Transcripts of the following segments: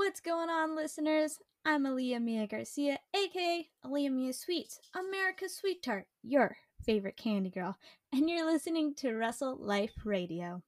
What's going on, listeners? I'm Aaliyah Mia Garcia, aka Aaliyah Mia Sweets, America's Sweet Tart, your favorite candy girl, and you're listening to Wrestle Life Radio.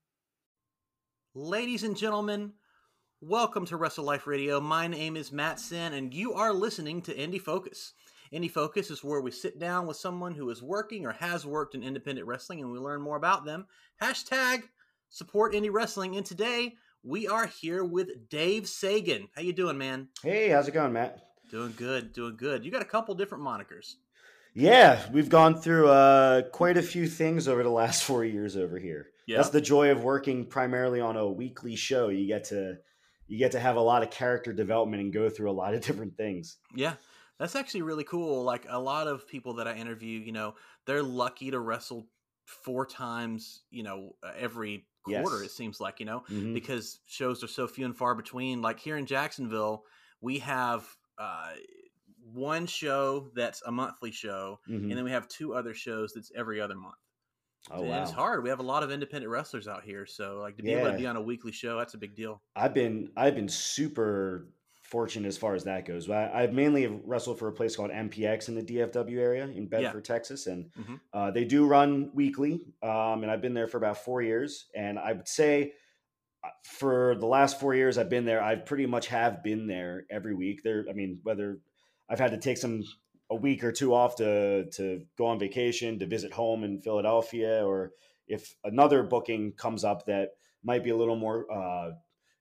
Ladies and gentlemen, welcome to Wrestle Life Radio. My name is Matt Sin, and you are listening to Indie Focus. Indie Focus is where we sit down with someone who is working or has worked in independent wrestling, and we learn more about them. Hashtag support indie wrestling. And today we are here with Dave Sagan. How you doing, man? Hey, how's it going, Matt? Doing good, doing good. You got a couple different monikers. Yeah, we've gone through quite a few things over the last 4 years over here. Yeah. That's the joy of working primarily on a weekly show. You get to have a lot of character development and go through a lot of different things. Yeah, that's actually really cool. Like a lot of people that I interview, they're lucky to wrestle 4 times, every quarter, Yes. it seems like, Mhm. because shows are so few and far between. Like here in Jacksonville, we have one show that's a monthly show, Mhm. and then we have 2 other shows that's every other month. Oh, And wow. it's hard. We have a lot of independent wrestlers out here, so like to be able to be on a weekly show, that's a big deal. I've been super fortunate as far as that goes. I've mainly wrestled for a place called MPX in the DFW area in Bedford, Texas, and Mhm. they do run weekly. And I've been there for about 4 years, and I would say for the last 4 years I've been there, I pretty much have been there every week. Whether I've had to take a week or two off to go on vacation, to visit home in Philadelphia, or if another booking comes up that might be a little more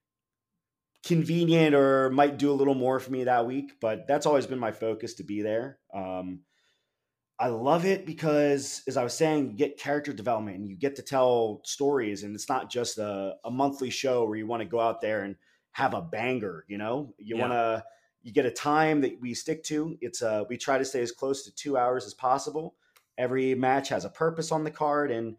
convenient or might do a little more for me that week. But that's always been my focus, to be there. I love it because, as I was saying, you get character development and you get to tell stories, and it's not just a monthly show where you want to go out there and have a banger. You get a time that we stick to. We try to stay as close to 2 hours as possible. Every match has a purpose on the card, and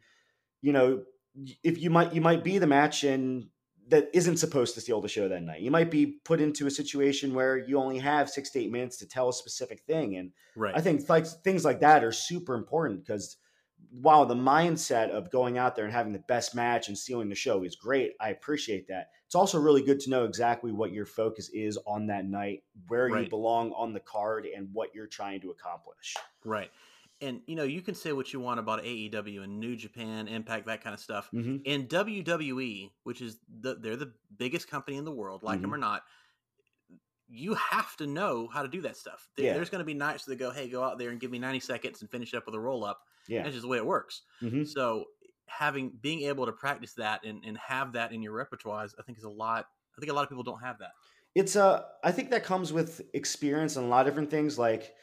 if you might be the match and that isn't supposed to steal the show that night. You might be put into a situation where you only have 6 to 8 minutes to tell a specific thing. And Right. I think things like that are super important, because while the mindset of going out there and having the best match and stealing the show is great, I appreciate that. It's also really good to know exactly what your focus is on that night, where you Right. belong on the card, and what you're trying to accomplish. Right. And, you can say what you want about AEW and New Japan, Impact, that kind of stuff. Mm-hmm. In WWE, which is they're the biggest company in the world, like them or not, you have to know how to do that stuff. Yeah. There's going to be nights that they go, hey, go out there and give me 90 seconds and finish up with a roll-up. Yeah. That's just the way it works. Mm-hmm. So being able to practice that and have that in your repertoire, I think is a lot. I think a lot of people don't have that. I think that comes with experience and a lot of different things. Like,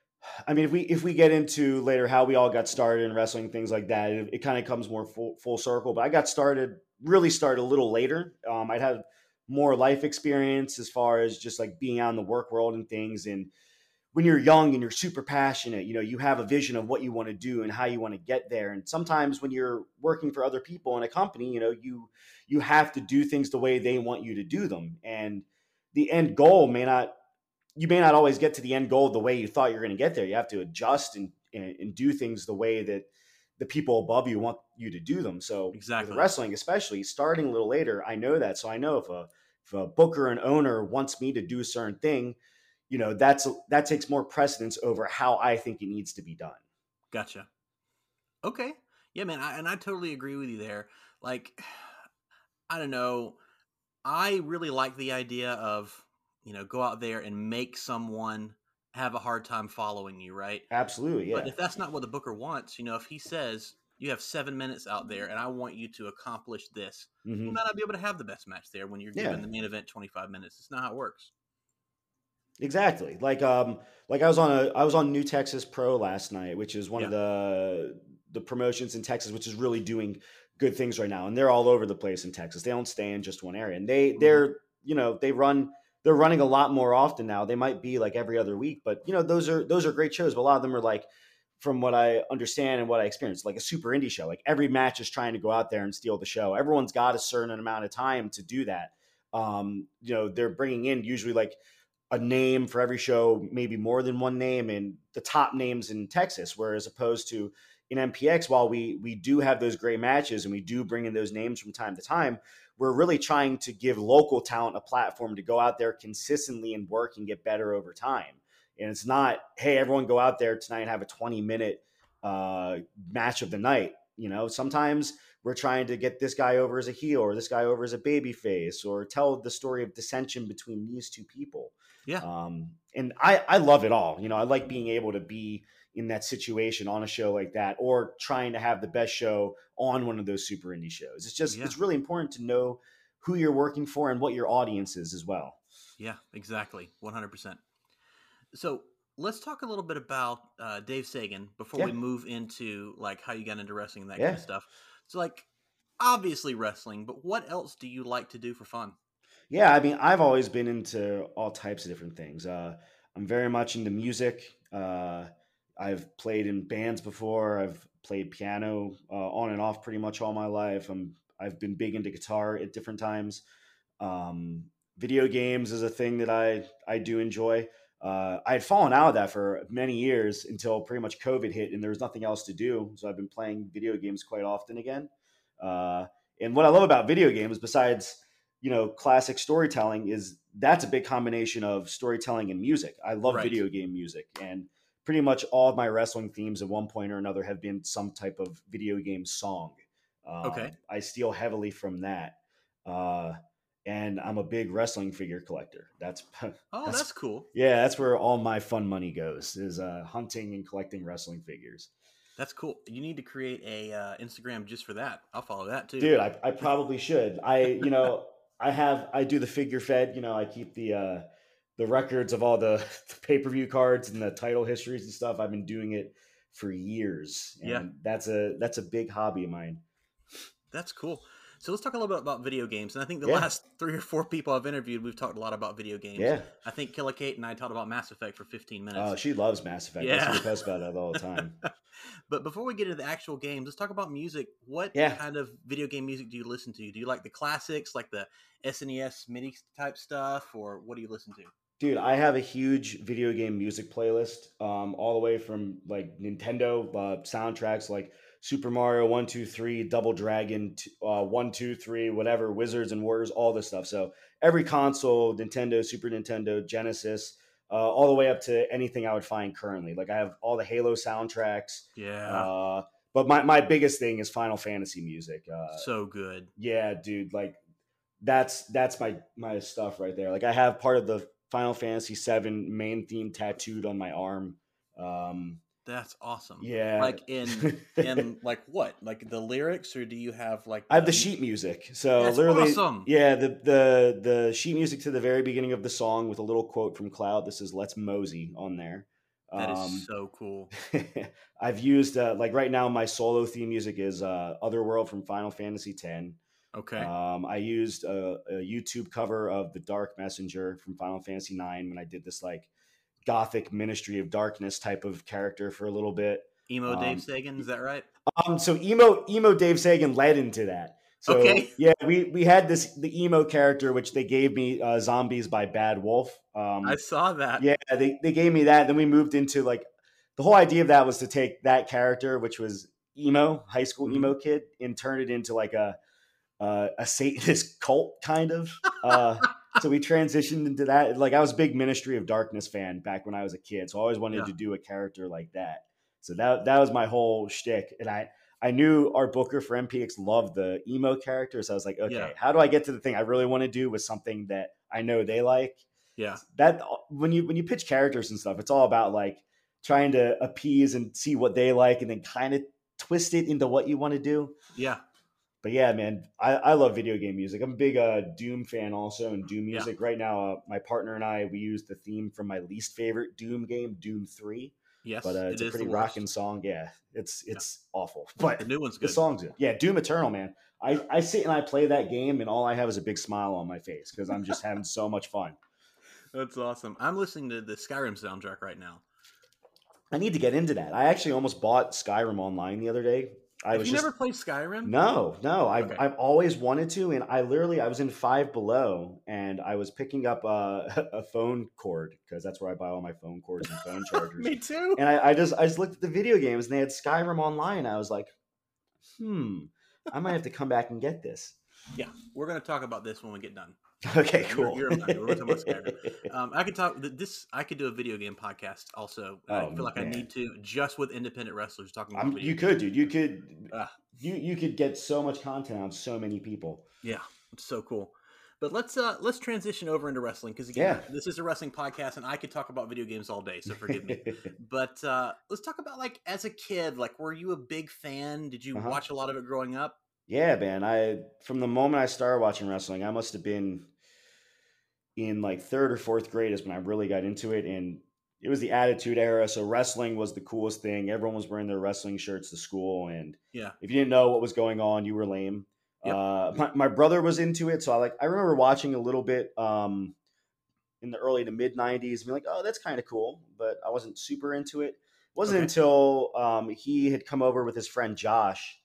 if we get into later how we all got started in wrestling, things like that, it kind of comes more full circle. But I really started a little later. I'd had more life experience as far as just like being out in the work world and things. And when you're young and you're super passionate, you have a vision of what you want to do and how you want to get there. And sometimes when you're working for other people in a company, you have to do things the way they want you to do them. And the end goal you may not always get to the end goal the way you thought you're going to get there. You have to adjust and do things the way that the people above you want you to do them. So Exactly. With wrestling, especially starting a little later, I know that. So I know if a booker and owner wants me to do a certain thing, that takes more precedence over how I think it needs to be done. Gotcha. Okay. Yeah, man. I totally agree with you there. Like, I don't know. I really like the idea of, go out there and make someone have a hard time following you, right? Absolutely, yeah. But if that's not what the booker wants, if he says you have 7 minutes out there and I want you to accomplish this, you might not be able to have the best match there when you're given the main event 25 minutes. It's not how it works. Exactly. Like I was on New Texas Pro last night, which is one of the promotions in Texas, which is really doing good things right now. And they're all over the place in Texas. They don't stay in just one area. And they're running a lot more often now. They might be like every other week, but those are great shows. But a lot of them are like, from what I understand and what I experienced, like a super indie show. Like every match is trying to go out there and steal the show. Everyone's got a certain amount of time to do that. They're bringing in usually like a name for every show, maybe more than one name, and the top names in Texas, whereas opposed to in MPX, while we do have those great matches and we do bring in those names from time to time, we're really trying to give local talent a platform to go out there consistently and work and get better over time. And it's not, hey, everyone go out there tonight and have a 20-minute match of the night. You know, sometimes we're trying to get this guy over as a heel or this guy over as a baby face, or tell the story of dissension between these two people. Yeah. And I love it all. You know, I like being able to be in that situation on a show like that, or trying to have the best show on one of those super indie shows. It's just, it's really important to know who you're working for and what your audience is as well. Yeah, exactly. 100%. So let's talk a little bit about Dave Sagan before we move into like how you got into wrestling and that kind of stuff. So like, obviously wrestling, but what else do you like to do for fun? Yeah, I mean, I've always been into all types of different things. I'm very much into music. I've played in bands before. I've played piano on and off pretty much all my life. I've been big into guitar at different times. Video games is a thing that I do enjoy. I had fallen out of that for many years until pretty much COVID hit and there was nothing else to do. So I've been playing video games quite often again. And what I love about video games, besides, you know, classic storytelling, is that's a big combination of storytelling and music. I love video game music, and pretty much all of my wrestling themes at one point or another have been some type of video game song. I steal heavily from that. And I'm a big wrestling figure collector. That's cool. Yeah, that's where all my fun money goes, is hunting and collecting wrestling figures. That's cool. You need to create a Instagram just for that. I'll follow that too. Dude, I probably should. I do the figure fed, you know, I keep the records of all the pay-per-view cards and the title histories and stuff. I've been doing it for years. And that's a big hobby of mine. That's cool. So let's talk a little bit about video games. And I think the last 3 or 4 people I've interviewed, we've talked a lot about video games. Yeah. I think Killa Kate and I talked about Mass Effect for 15 minutes. Oh, she loves Mass Effect. Yeah. She posts about that all the time. But before we get into the actual games, let's talk about music. What kind of video game music do you listen to? Do you like the classics, like the SNES MIDI type stuff, or what do you listen to? Dude, I have a huge video game music playlist, all the way from like Nintendo soundtracks like Super Mario 1, 2, 3, Double Dragon 1, 2, 3, whatever, Wizards and Warriors, all this stuff. So every console, Nintendo, Super Nintendo, Genesis, all the way up to anything I would find currently. Like I have all the Halo soundtracks. Yeah. But my biggest thing is Final Fantasy music. So good. Yeah, dude. Like that's my stuff right there. Like I have part of the Final Fantasy VII main theme tattooed on my arm. That's awesome. Yeah. Like in like what? Like the lyrics, or do you have like I have the sheet music. So that's literally awesome. Yeah, the sheet music to the very beginning of the song with a little quote from Cloud that says "Let's mosey" on there. That is so cool. I've used like right now my solo theme music is Otherworld from Final Fantasy X. Okay. I used a YouTube cover of The Dark Messenger from Final Fantasy IX when I did this like gothic Ministry of Darkness type of character for a little bit. Emo Dave Sagan, is that right? So emo Dave Sagan led into that. So yeah, we had the emo character, which they gave me Zombies by Bad Wolf. I saw that. Yeah, they gave me that. Then we moved into like the whole idea of that was to take that character, which was emo, high school emo kid, and turn it into like a Satanist cult kind of. So we transitioned into that. Like I was a big Ministry of Darkness fan back when I was a kid, so I always wanted to do a character like that. So that was my whole shtick, and I knew our booker for MPX loved the emo character, so I was like, okay, how do I get to the thing I really want to do with something that I know they like? Yeah. That when you pitch characters and stuff, it's all about like trying to appease and see what they like, and then kind of twist it into what you want to do. Yeah. But yeah, man, I love video game music. I'm a big Doom fan also, and Doom music. Right now, my partner and I, we use the theme from my least favorite Doom game, Doom 3. Yes, but it's a pretty rocking song. Yeah, it's awful, but the new one's good. The song's good. Yeah, Doom Eternal, man. I sit and I play that game, and all I have is a big smile on my face because I'm just having so much fun. That's awesome. I'm listening to the Skyrim soundtrack right now. I need to get into that. I actually almost bought Skyrim online the other day. Have you never played Skyrim? No. I've always wanted to, and I was in Five Below, and I was picking up a phone cord because that's where I buy all my phone cords and phone chargers. Me too. And I just looked at the video games, and they had Skyrim online. I was like, I might have to come back and get this. Yeah, we're going to talk about this when we get done. Okay, Yeah, cool. you're reminded. We're talking about Skyrim. I could talk this. I could do a video game podcast also. I Oh feel like I man, need to just with independent wrestlers talking about video you games. could, dude. You could, Uh, you could get so much content on so many people. yeah, it's so cool. But let's transition over into wrestling because again, Yeah. this is a wrestling podcast, and I could talk about video games all day. So forgive me. But let's talk about like as a kid, like were you a big fan? Did you Uh-huh. watch a lot of it growing up? Yeah, man. From the moment I started watching wrestling, I must have been in like third or fourth grade is when I really got into it, and it was the Attitude Era. So wrestling was the coolest thing. Everyone was wearing their wrestling shirts to school, and Yeah. if you didn't know what was going on, you were lame. Yep. My brother was into it, so I remember watching a little bit in the early to mid '90s, and be like, oh, that's kind of cool, but I wasn't super into it. It wasn't Okay. until he had come over with his friend Josh.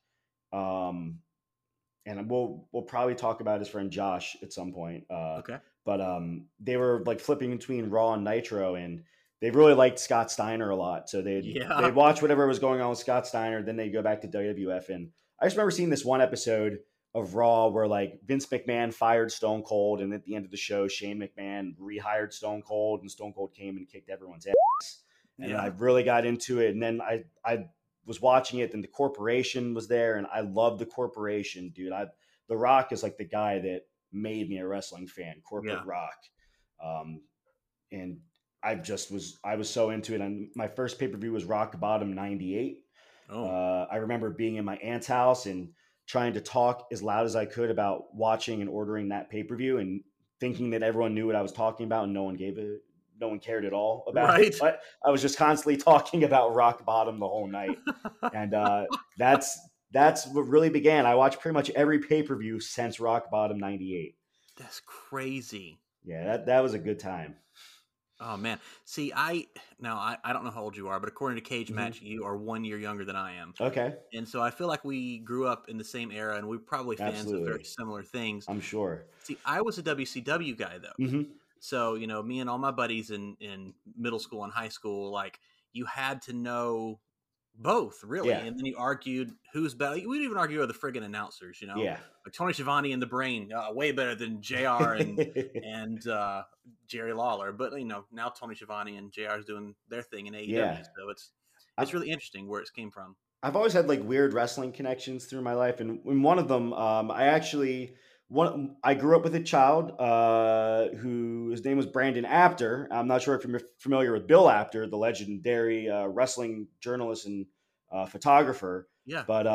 And we'll probably talk about his friend Josh at some point. Okay. But they were like flipping between Raw and Nitro, and they really liked Scott Steiner a lot. So they'd watch whatever was going on with Scott Steiner, then they'd go back to WWF. And I just remember seeing this one episode of Raw where like Vince McMahon fired Stone Cold, and at the end of the show, Shane McMahon rehired Stone Cold, and Stone Cold came and kicked everyone's ass. And I really got into it. And then I was watching it, then the Corporation was there, and I loved the Corporation, dude. The Rock is like the guy that made me a wrestling fan, Corporate Rock. And I was so into it. And my first pay-per-view was Rock Bottom 98. I remember being in my aunt's house and trying to talk as loud as I could about watching and ordering that pay-per-view and thinking that everyone knew what I was talking about, and no one cared at all about it. But I was just constantly talking about Rock Bottom the whole night. And that's what really began. I watched pretty much every pay-per-view since Rock Bottom 98. That's crazy. Yeah, that was a good time. Oh man. See, I don't know how old you are, but according to Cage Match, you are 1 year younger than I am. Okay. And so I feel like we grew up in the same era, and we're probably fans of very similar things. I'm sure. See, I was a WCW guy though. Mm-hmm. So, me and all my buddies in middle school and high school, like you had to know both, really. Yeah. And then you argued who's better. We'd even argue with the friggin' announcers, Yeah. Like Tony Schiavone and the Brain, way better than JR and Jerry Lawler. But, now Tony Schiavone and JR is doing their thing in AEW. Yeah. So it's really interesting where it came from. I've always had like weird wrestling connections through my life. And in one of them, I grew up with a child whose name was Brandon Apter. I'm not sure if you're familiar with Bill Apter, the legendary wrestling journalist and photographer. Yeah. But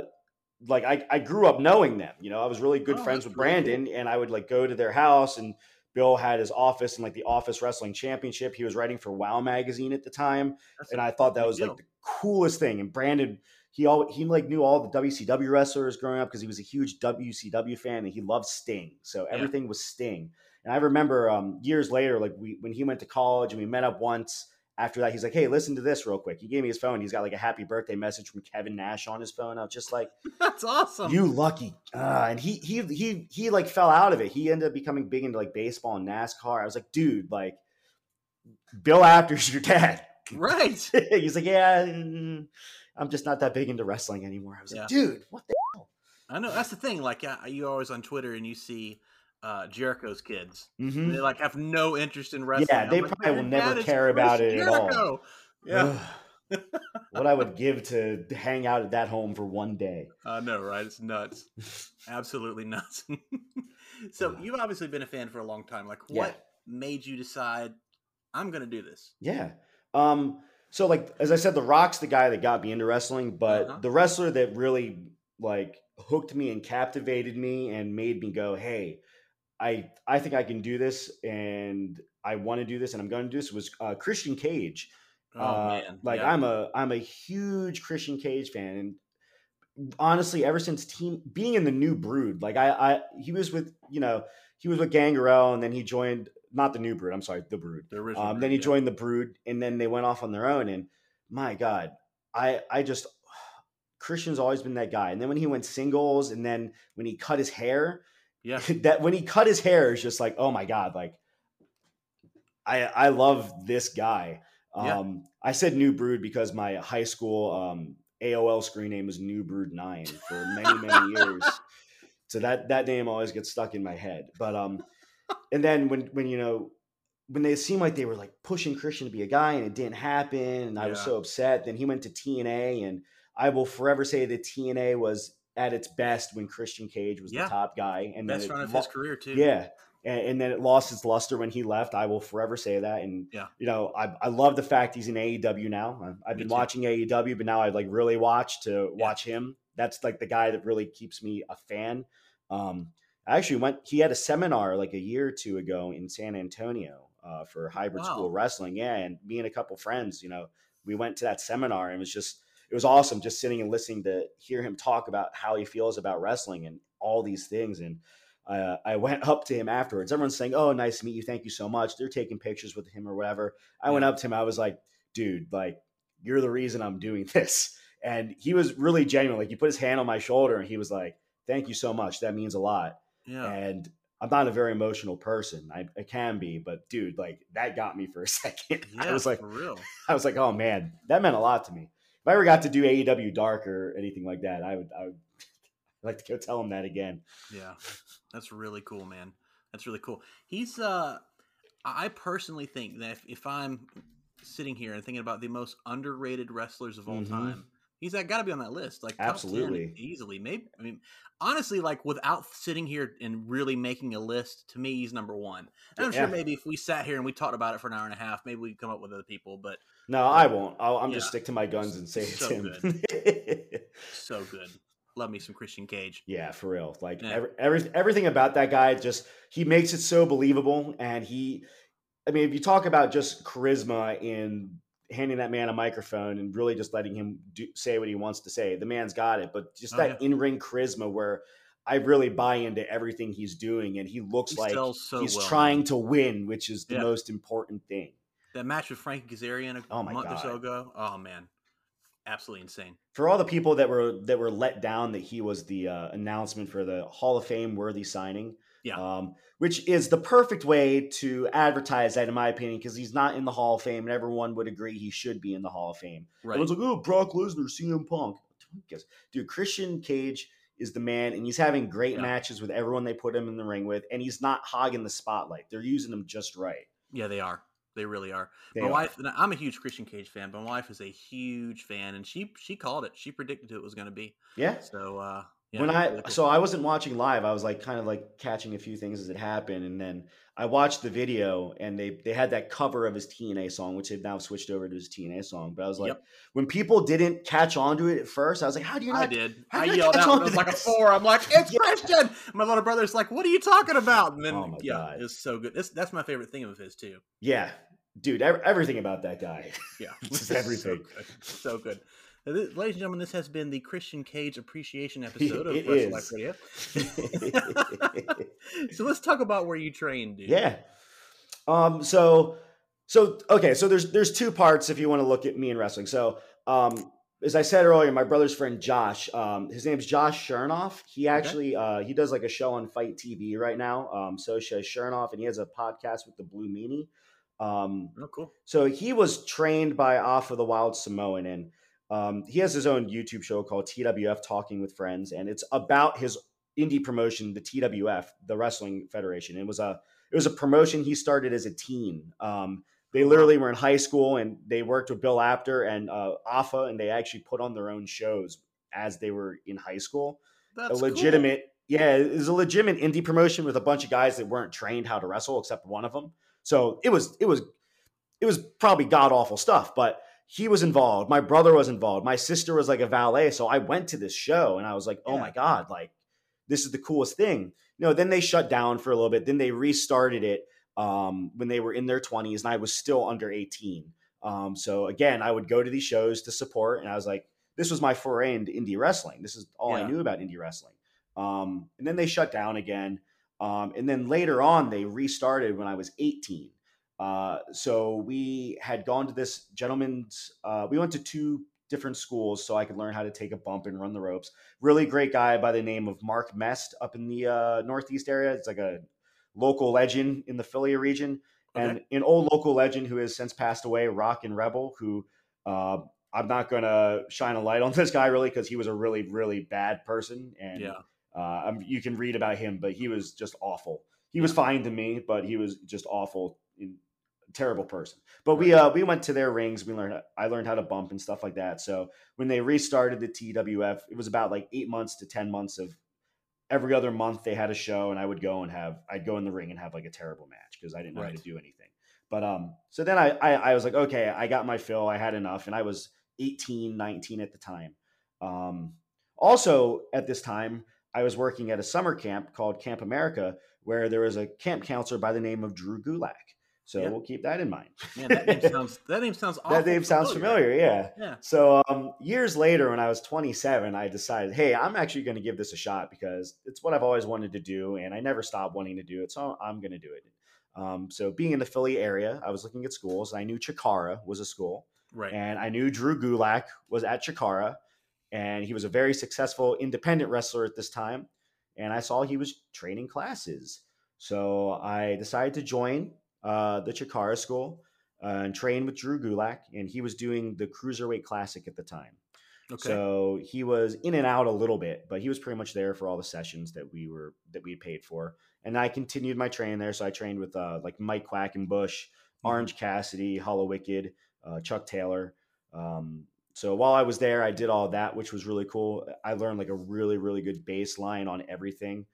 I grew up knowing them. I was really good friends with Brandon, really cool. And I would like go to their house, and Bill had his office in like the Office Wrestling Championship. He was writing for WOW magazine at the time, and I thought that was like the coolest thing. And Brandon, he like knew all the WCW wrestlers growing up because he was a huge WCW fan, and he loved Sting. So everything was Sting. And I remember years later, like when he went to college and we met up once. After that, he's like, "Hey, listen to this real quick." He gave me his phone. He's got like a happy birthday message from Kevin Nash on his phone. I was just like, "That's awesome, you lucky." And he like fell out of it. He ended up becoming big into like baseball and NASCAR. I was like, dude, like Bill Apter's your dad, right? He's like, yeah, I'm just not that big into wrestling anymore. I was like, dude, what the hell? I know that's the thing. Like you always on Twitter and you see Jericho's kids. Mm-hmm. They like have no interest in wrestling. Yeah, they probably will never care about it at all. Yeah. What I would give to hang out at that home for one day. I know, right? It's nuts. Absolutely nuts. So you've obviously been a fan for a long time. Like what made you decide I'm going to do this? Yeah. So like, as I said, The Rock's the guy that got me into wrestling, but the wrestler that really like hooked me and captivated me and made me go, hey, I think I can do this, and I want to do this, and I'm going to do this was Christian Cage. Oh man! Like I'm a huge Christian Cage fan, and honestly, ever since being in the New Brood, like he was with Gangrel, and then he joined not the New Brood. I'm sorry, the Brood. The original Brood, then he joined the Brood, and then they went off on their own. And my God, I just Christian's always been that guy. And then when he went singles, and then when he cut his hair. Yeah, that when he cut his hair is just like, oh my God, like I love this guy. I said New Brood because my high school AOL screen name was New Brood 9 for many years. So that name always gets stuck in my head. But and then when they seemed like they were like pushing Christian to be a guy and it didn't happen, and I was Yeah. so upset. Then he went to TNA, and I will forever say that TNA was at its best when Christian Cage was the Yeah. top guy, and then Best run of his career too. yeah, and then it lost its luster when he left. I will forever say that. And Yeah. I love the fact he's in AEW now. I've been too. watching AEW, but now I like really watch him. That's like the guy that really keeps me a fan. I actually he had a seminar like a year or two ago in San Antonio for Hybrid School Wrestling. Yeah. And me and a couple friends, we went to that seminar, and it was awesome just sitting and listening to hear him talk about how he feels about wrestling and all these things. And I went up to him afterwards. Everyone's saying, "Oh, nice to meet you. Thank you so much." They're taking pictures with him or whatever. I went up to him. I was like, "Dude, like, you're the reason I'm doing this." And he was really genuine. Like, he put his hand on my shoulder and he was like, "Thank you so much. That means a lot." Yeah. And I'm not a very emotional person. I can be, but dude, like, that got me for a second. Yeah, I was like, for real. I was like, oh man, that meant a lot to me. If I ever got to do AEW Dark or anything like that, I would like to go tell him that again. Yeah, that's really cool, man. That's really cool. He's I personally think that if I'm sitting here and thinking about the most underrated wrestlers of all time, he's got to be on that list. Like, absolutely, top 10 easily. Maybe, I mean, honestly, like, without sitting here and really making a list, to me, he's number one. And I'm sure maybe if we sat here and we talked about it for an hour and a half, maybe we'd come up with other people. But no, I won't. I'm just stick to my guns and say it's him. Good. So good. Love me some Christian Cage. Yeah, for real. Like, everything about that guy, he makes it so believable. And if you talk about just charisma in handing that man a microphone and really just letting him say what he wants to say, the man's got it. But just in-ring charisma where I really buy into everything he's doing, and he looks like he's trying to win, which is the most important thing. That match with Frankie Kazarian a month or so ago, oh man, absolutely insane. For all the people that were let down that he was the announcement for the Hall of Fame worthy signing, which is the perfect way to advertise that, in my opinion, because he's not in the Hall of Fame, and everyone would agree he should be in the Hall of Fame. Right. Everyone's like, "Oh, Brock Lesnar, CM Punk." Dude, Christian Cage is the man, and he's having great matches with everyone they put him in the ring with, and he's not hogging the spotlight. They're using him just right. Yeah, they are. They really are. My wife, and I'm a huge Christian Cage fan, but my wife is a huge fan, and she called it. She predicted who it was going to be. Yeah. So I wasn't watching live. I was like kind of like catching a few things as it happened, and then I watched the video, and they had that cover of his TNA song, which they've now switched over to his TNA song. But I was like, when people didn't catch on to it at first, I was like, "How do you not?" I did. I yelled out. It was like a 4. I'm like, "It's Christian!" My little brother's like, "What are you talking about?" And then, God. It's so good. That's my favorite thing of his too. Yeah, dude, everything about that guy. Yeah, just everything. So good. Ladies and gentlemen, this has been the Christian Cage appreciation episode of Wrestle Life Radio. So let's talk about where you train, dude. Yeah. So there's two parts if you want to look at me in wrestling. So as I said earlier, my brother's friend Josh, his name's Josh Chernoff. He actually he does like a show on Fight TV right now. So Chernoff, and he has a podcast with the Blue Meanie. Cool. So he was trained by Alpha the Wild Samoan, and he has his own YouTube show called TWF Talking with Friends, and it's about his indie promotion, the TWF, the Wrestling Federation. It was a promotion he started as a teen. They literally were in high school, and they worked with Bill Apter and Alpha, and they actually put on their own shows as they were in high school. That's cool. Yeah, it was a legitimate indie promotion with a bunch of guys that weren't trained how to wrestle, except one of them. So it was probably god awful stuff, but he was involved. My brother was involved. My sister was like a valet. So I went to this show, and I was like, oh my God, like, this is the coolest thing. Then they shut down for a little bit. Then they restarted it when they were in their 20s, and I was still under 18. So again, I would go to these shows to support, and I was like, this was my foray into indie wrestling. This is all I knew about indie wrestling. And then they shut down again. And then later on, they restarted when I was 18. So we had gone to this gentleman's, we went to 2 different schools so I could learn how to take a bump and run the ropes. Really great guy by the name of Mark Mest up in the Northeast area. It's like a local legend in the Philly region. Okay. And an old local legend who has since passed away, Rock and Rebel, who I'm not going to shine a light on this guy really because he was a really, really bad person. And You can read about him, but he was just awful. He was fine to me, but he was just awful, terrible person. But we went to their rings. I learned how to bump and stuff like that. So when they restarted the TWF, it was about like 8 months to 10 months of every other month they had a show, and I'd go in the ring and have like a terrible match because I didn't know how to do anything. But so then I was like, okay, I got my fill. I had enough, and I was 18, 19 at the time. Also at this time, I was working at a summer camp called Camp America, where there was a camp counselor by the name of Drew Gulak. So we'll keep that in mind. Man, that name sounds that name sounds familiar. Yeah. Yeah. So years later, when I was 27, I decided, hey, I'm actually going to give this a shot because it's what I've always wanted to do, and I never stopped wanting to do it. So I'm going to do it. So being in the Philly area, I was looking at schools. And I knew Chikara was a school, right? And I knew Drew Gulak was at Chikara, and he was a very successful independent wrestler at this time. And I saw he was training classes, so I decided to join the Chikara school and train with Drew Gulak, and he was doing the Cruiserweight Classic at the time. Okay. So he was in and out a little bit, but he was pretty much there for all the sessions that we paid for. And I continued my training there. So I trained with like Mike Quackenbush, Orange Cassidy, Hollow Wicked, Chuck Taylor. So while I was there, I did all that, which was really cool. I learned like a really, really good baseline on everything.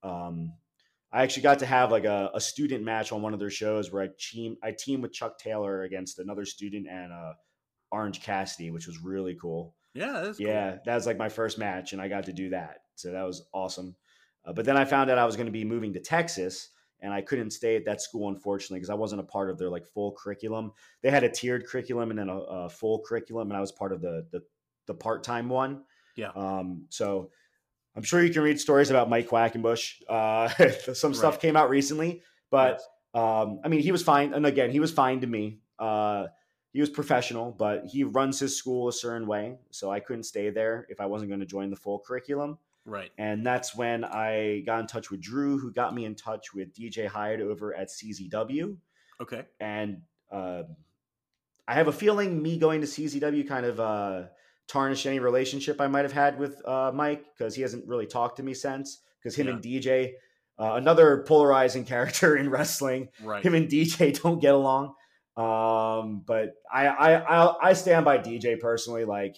I actually got to have like a student match on one of their shows where I teamed with Chuck Taylor against another student and Orange Cassidy, which was really cool. Yeah, that's cool. That was like my first match, and I got to do that. So that was awesome. But then I found out I was going to be moving to Texas, and I couldn't stay at that school, unfortunately, because I wasn't a part of their like full curriculum. They had a tiered curriculum and then a full curriculum, and I was part of the part-time one. Yeah. So I'm sure you can read stories about Mike Quackenbush. Some stuff came out recently, but I mean, he was fine. And again, he was fine to me. He was professional, but he runs his school a certain way. So I couldn't stay there if I wasn't going to join the full curriculum. Right. And that's when I got in touch with Drew, who got me in touch with DJ Hyde over at CZW. Okay. And I have a feeling me going to CZW kind of tarnished any relationship I might have had with Mike, because he hasn't really talked to me since, because him and DJ, another polarizing character in wrestling, him and DJ don't get along. But I stand by DJ personally. Like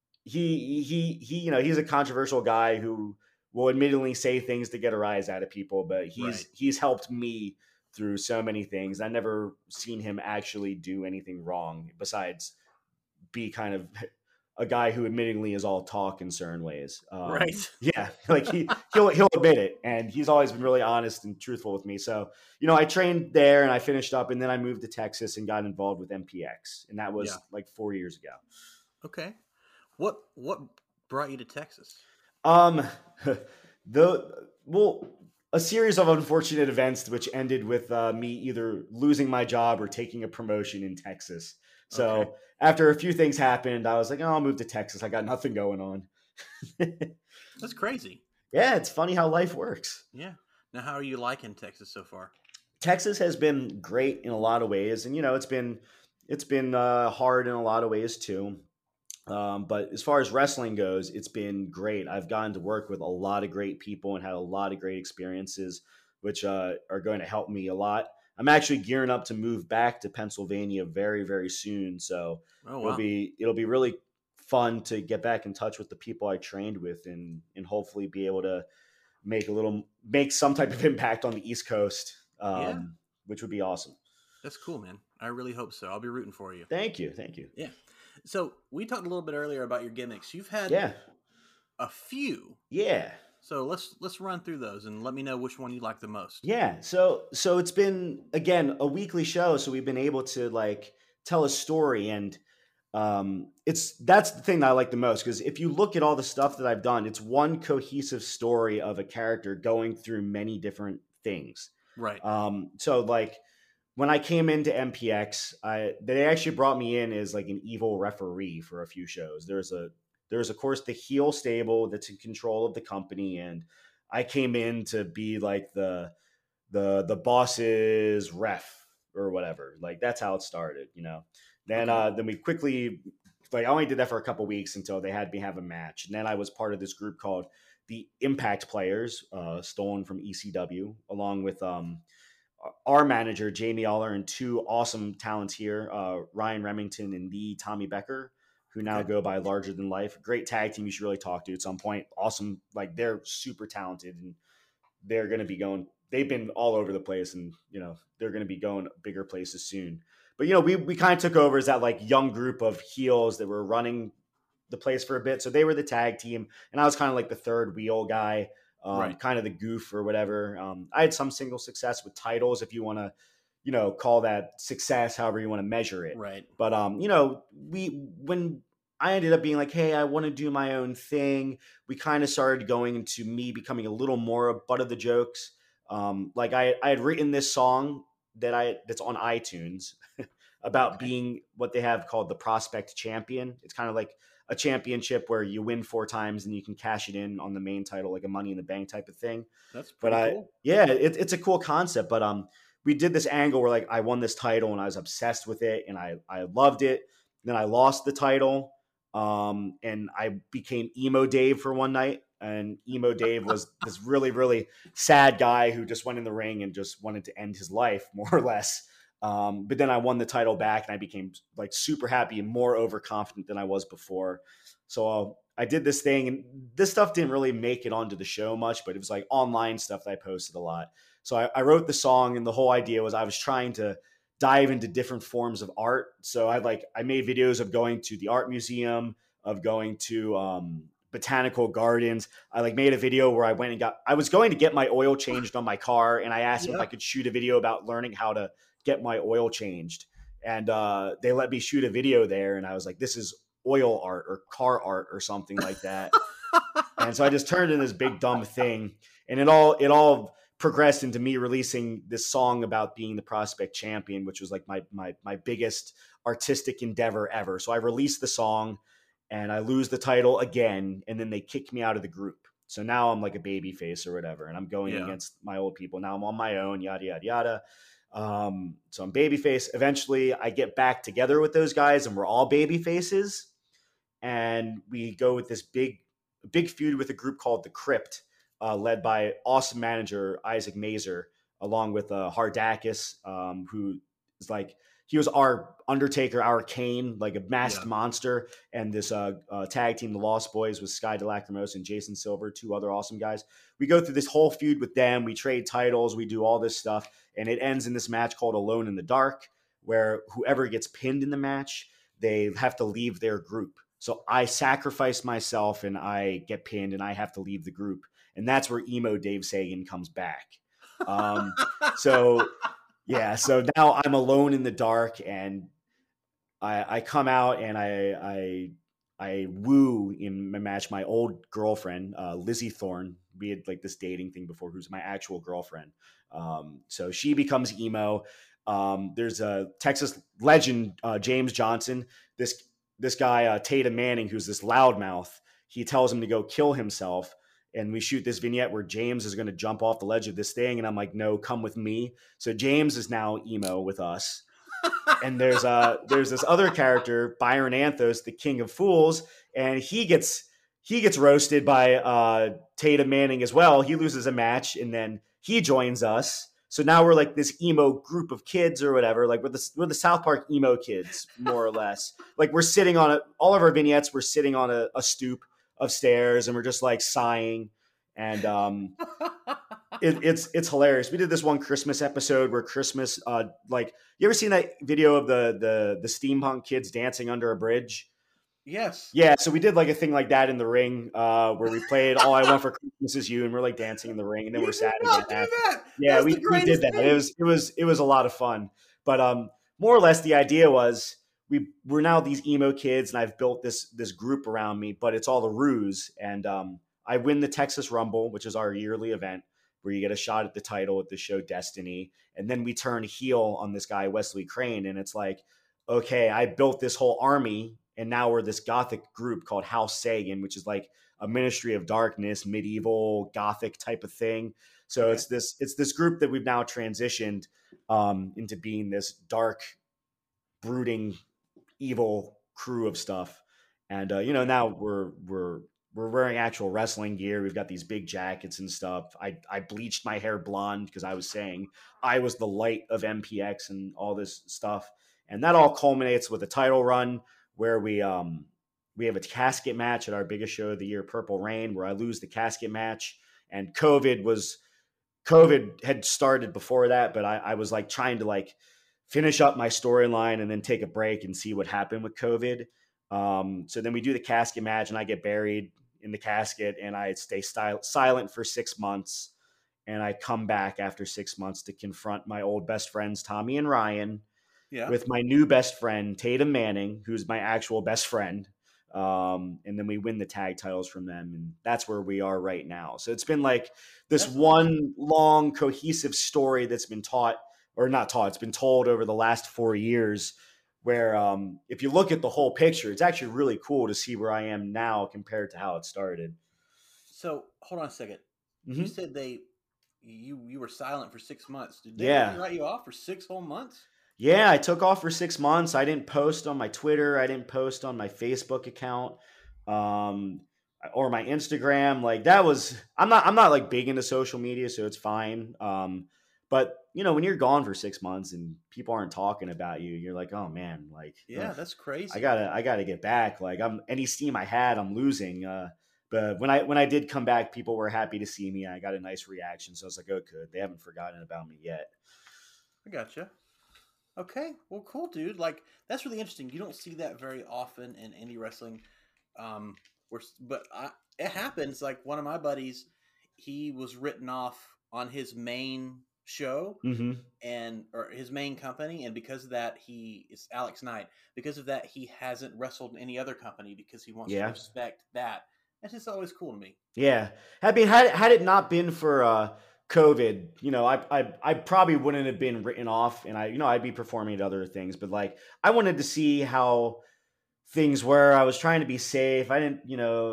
he he's a controversial guy who will admittedly say things to get a rise out of people, but he's helped me through so many things. I never seen him actually do anything wrong besides be kind of a guy who admittedly is all talk in certain ways. Yeah. Like he'll admit it. And he's always been really honest and truthful with me. So, I trained there and I finished up, and then I moved to Texas and got involved with MPX. And that was like 4 years ago. Okay. What brought you to Texas? A series of unfortunate events which ended with me either losing my job or taking a promotion in Texas. So after a few things happened, I was like, I'll move to Texas. I got nothing going on. That's crazy. Yeah, it's funny how life works. Yeah. Now, how are you liking Texas so far? Texas has been great in a lot of ways. And, it's been hard in a lot of ways too. But as far as wrestling goes, it's been great. I've gotten to work with a lot of great people and had a lot of great experiences, which are going to help me a lot. I'm actually gearing up to move back to Pennsylvania very, very soon. So it'll be really fun to get back in touch with the people I trained with and hopefully be able to make some type of impact on the East Coast, which would be awesome. That's cool, man. I really hope so. I'll be rooting for you. Thank you. Yeah. So we talked a little bit earlier about your gimmicks. You've had a few. Yeah. So let's run through those and let me know which one you like the most. Yeah. So it's been, again, a weekly show. So we've been able to like tell a story, and that's the thing that I like the most, because if you look at all the stuff that I've done, it's one cohesive story of a character going through many different things. Right. So like when I came into MPX, they actually brought me in as like an evil referee for a few shows. There's of course the heel stable that's in control of the company, and I came in to be like the boss's ref or whatever. Like that's how it started, Then we quickly, like I only did that for a couple weeks until they had me have a match, and then I was part of this group called the Impact players, stolen from ECW, along with our manager Jamie Aller and two awesome talents here, Ryan Remington and the Tommy Becker, who now go by Larger Than Life. Great tag team you should really talk to at some point. Awesome, like they're super talented and they're going to be going. They've been all over the place, and they're going to be going bigger places soon. But we kind of took over as that like young group of heels that were running the place for a bit. So they were the tag team, and I was kind of like the third wheel guy, kind of the goof or whatever. I had some single success with titles, if you want to, call that success, however you want to measure it. Right. But when I ended up being like, hey, I want to do my own thing, we kind of started going into me becoming a little more a butt of the jokes. Like I had written this song that's on iTunes about being what they have called the Prospect Champion. It's kind of like a championship where you win 4 times and you can cash it in on the main title, like a Money in the Bank type of thing. That's pretty cool. Yeah, it's a cool concept. But we did this angle where like I won this title and I was obsessed with it and I loved it. Then I lost the title, and I became Emo Dave for one night. And Emo Dave was this really, really sad guy who just went in the ring and just wanted to end his life, more or less. But then I won the title back and I became like super happy and more overconfident than I was before. So I did this thing, and this stuff didn't really make it onto the show much, but it was like online stuff that I posted a lot. So I wrote the song, and the whole idea was I was trying to dive into different forms of art. So I made videos of going to the art museum, of going to botanical gardens. I like made a video where I was going to get my oil changed on my car, and I asked them if I could shoot a video about learning how to get my oil changed. And they let me shoot a video there, and I was like, this is oil art or car art or something like that. And so I just turned into this big dumb thing, and it all progressed into me releasing this song about being the Prospect Champion, which was like my biggest artistic endeavor ever. So I released the song and I lose the title again, and then they kick me out of the group. So now I'm like a baby face or whatever, and I'm going against my old people. Now I'm on my own, yada, yada, yada. So I'm babyface. Eventually I get back together with those guys and we're all baby faces. And we go with this big feud with a group called The Crypt, led by awesome manager Isaac Mazer, along with Hardakis, who is like, he was our Undertaker, our Kane, like a masked monster. And this tag team, the Lost Boys, with Sky DeLacrimosa and Jason Silver, 2 other awesome guys. We go through this whole feud with them. We trade titles. We do all this stuff. And it ends in this match called Alone in the Dark, where whoever gets pinned in the match, they have to leave their group. So I sacrifice myself and I get pinned and I have to leave the group. And that's where Emo Dave Sagan comes back. So now I'm alone in the dark, and I come out and I woo in my match my old girlfriend, Lizzie Thorne. We had like this dating thing before, who's my actual girlfriend. So she becomes Emo. There's a Texas legend, James Johnson. This guy, Tatum Manning, who's this loudmouth. He tells him to go kill himself. And we shoot this vignette where James is going to jump off the ledge of this thing. And I'm like, no, come with me. So James is now Emo with us. And there's this other character, Byron Anthos, the King of Fools. And he gets roasted by Tatum Manning as well. He loses a match and then he joins us. So now we're like this emo group of kids or whatever. Like we're the South Park emo kids, more or less. Like we're sitting on all of our vignettes, we're sitting on a stoop of stairs and we're just like sighing. And it's hilarious. We did this one Christmas episode where Christmas, like, you ever seen that video of the steampunk kids dancing under a bridge? Yes. Yeah, so we did like a thing like that in the ring, where we played "All I Want for Christmas Is You" and we're like dancing in the ring, and then we're sad again. Yeah, we did that. It was a lot of fun. But more or less, the idea was we're now these emo kids, and I've built this group around me, but it's all a ruse. And I win the Texas Rumble, which is our yearly event where you get a shot at the title at the show Destiny, and then we turn heel on this guy Wesley Crane, and it's like, okay, I built this whole army. And now we're this gothic group called House Sagan, which is like a Ministry of Darkness, medieval gothic type of thing. So it's this group that we've now transitioned into being this dark, brooding, evil crew of stuff. And now we're we're wearing actual wrestling gear. We've got these big jackets and stuff. I bleached my hair blonde because I was saying I was the light of MPX and all this stuff. And that all culminates with a title run where we have a casket match at our biggest show of the year, Purple Rain, where I lose the casket match. And COVID had started before that, but I was like trying to like finish up my storyline and then take a break and see what happened with COVID. So then we do the casket match and I get buried in the casket and I stay silent for 6 months. And I come back after 6 months to confront my old best friends, Tommy and Ryan, with my new best friend, Tatum Manning, who's my actual best friend. And then we win the tag titles from them. And that's where we are right now. So it's been like this one long cohesive story that's been it's been told over the last 4 years where if you look at the whole picture, it's actually really cool to see where I am now compared to how it started. So hold on a second. Mm-hmm. You said you were silent for 6 months. Did they really write you off for 6 whole months? Yeah, I took off for 6 months. I didn't post on my Twitter. I didn't post on my Facebook account or my Instagram. Like that was, I'm not like big into social media, so it's fine. But you know, when you're gone for 6 months and people aren't talking about you, you're like, oh man, like, yeah, that's crazy. I gotta get back. Like any steam I had, I'm losing. But when I did come back, people were happy to see me. I got a nice reaction. So I was like, oh, good. They haven't forgotten about me yet. I gotcha. Okay, well, cool, dude. Like that's really interesting. You don't see that very often in indie wrestling. It happens. Like one of my buddies, he was written off on his main show or his main company, and because of that, it's Alex Knight. Because of that, he hasn't wrestled in any other company because he wants to respect that. That's just always cool to me. Yeah, I mean, had it not been for COVID, you know, I probably wouldn't have been written off, and I'd be performing at other things. But like, I wanted to see how things were. I was trying to be safe. I didn't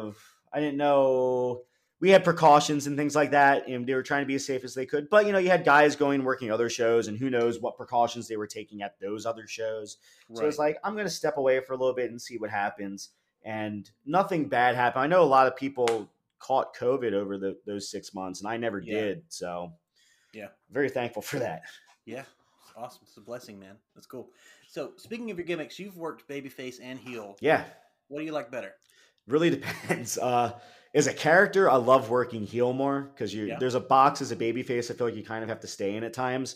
know. We had precautions and things like that, and they were trying to be as safe as they could. But, you know, you had guys going working other shows, and who knows what precautions they were taking at those other shows. Right. So it's like, I'm going to step away for a little bit and see what happens. And nothing bad happened. I know a lot of people caught COVID over those 6 months, and I never did. So, very thankful for that. Yeah, it's awesome. It's a blessing, man. That's cool. So, speaking of your gimmicks, you've worked babyface and heel. Yeah. What do you like better? Really depends. As a character, I love working heel more because there's a box as a babyface. I feel like you kind of have to stay in at times.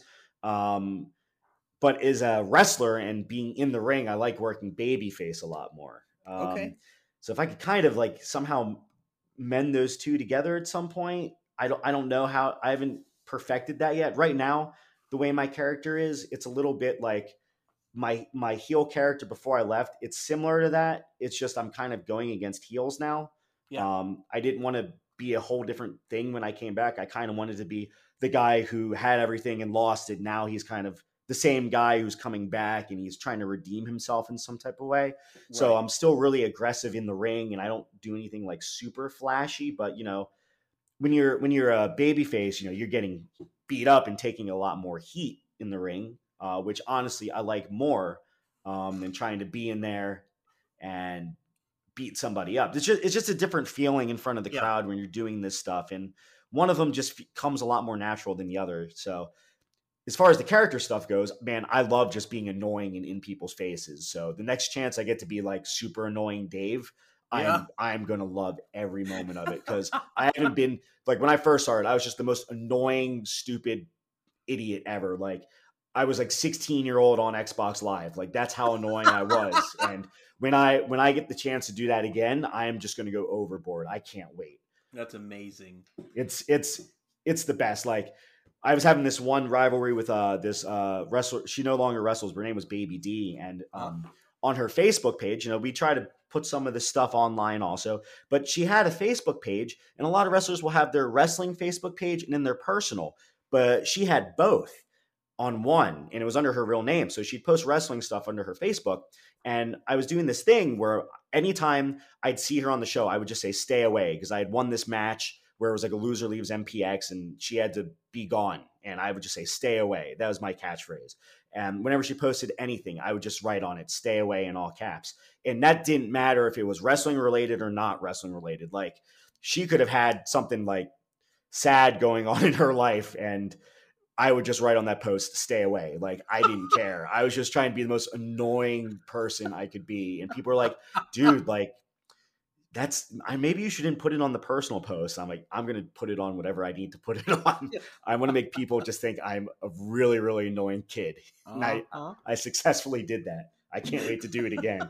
But as a wrestler and being in the ring, I like working babyface a lot more. Okay. So if I could kind of like somehow mend those two together at some point, I don't know how. I haven't perfected that yet. Right now, the way my character is, it's a little bit like my heel character before I left. It's similar to that. It's just I'm kind of going against heels now. Yeah. I didn't want to be a whole different thing when I came back. I kind of wanted to be the guy who had everything and lost it. Now he's kind of the same guy who's coming back and he's trying to redeem himself in some type of way. Right. So I'm still really aggressive in the ring and I don't do anything like super flashy, but you know, when you're a babyface, you know, you're getting beat up and taking a lot more heat in the ring, which honestly I like more than trying to be in there and beat somebody up. It's just a different feeling in front of the crowd when you're doing this stuff. And one of them just comes a lot more natural than the other. So as far as the character stuff goes, man, I love just being annoying and in people's faces. So the next chance I get to be like super annoying Dave, I'm going to love every moment of it. Cause I haven't been like, when I first started, I was just the most annoying, stupid idiot ever. Like I was like 16-year-old on Xbox Live. Like that's how annoying I was. And when I get the chance to do that again, I am just going to go overboard. I can't wait. That's amazing. It's the best. Like I was having this one rivalry with this wrestler. She no longer wrestles. Her name was Baby D. And on her Facebook page, you know, we try to put some of this stuff online also, but she had a Facebook page, and a lot of wrestlers will have their wrestling Facebook page and then their personal, but she had both on one, and it was under her real name. So she'd post wrestling stuff under her Facebook. And I was doing this thing where anytime I'd see her on the show, I would just say, stay away. Because I had won this match where it was like a loser leaves MPX and she had to be gone. And I would just say, stay away. That was my catchphrase. And whenever she posted anything, I would just write on it, "Stay away," in all caps. And that didn't matter if it was wrestling related or not wrestling related. Like, she could have had something like sad going on in her life, and I would just write on that post, "Stay away." Like, I didn't care. I was just trying to be the most annoying person I could be. And people are like, "Dude, like, maybe you shouldn't put it on the personal post." I'm like, I'm going to put it on whatever I need to put it on. I want to make people just think I'm a really, really annoying kid. And I successfully did that. I can't wait to do it again.